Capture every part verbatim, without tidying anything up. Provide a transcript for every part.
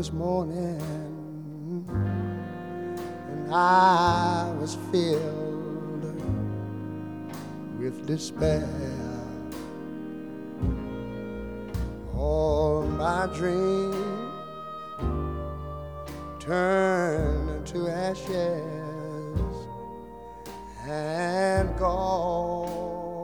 this morning, and I was filled with despair. All my dreams turned to ashes and gone.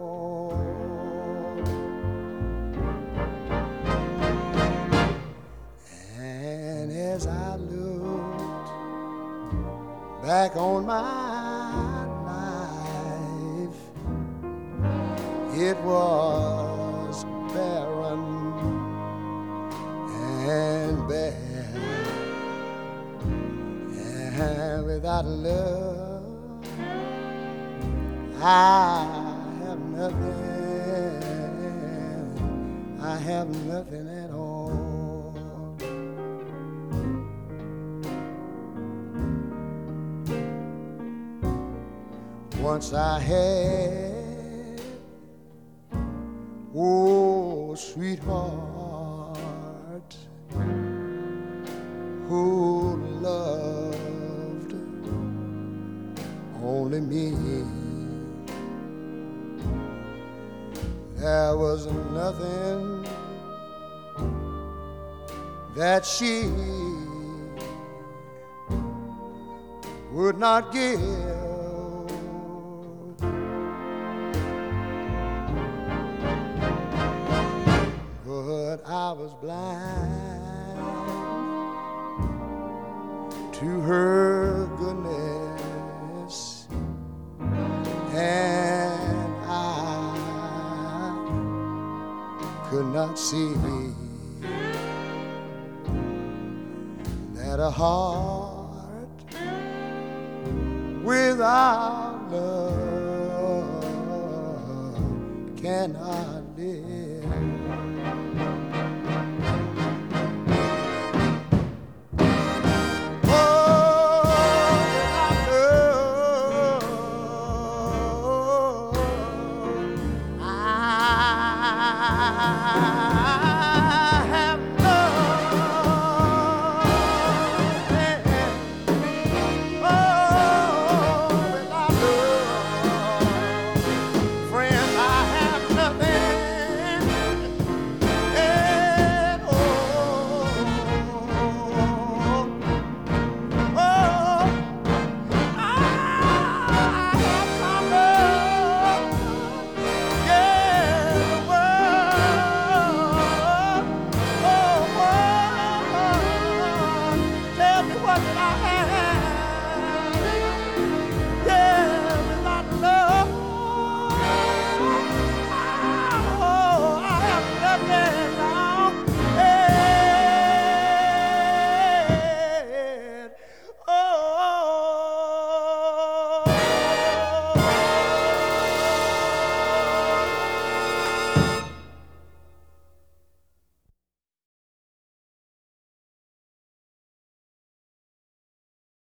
And as I looked back on my life, it was barren and bare, and without love I have nothing, I have nothing at all. Once I had, oh sweetheart, who loved only me. There was nothing that she would not give. But I was blind to her goodness, and I could not see that a heart without love cannot live.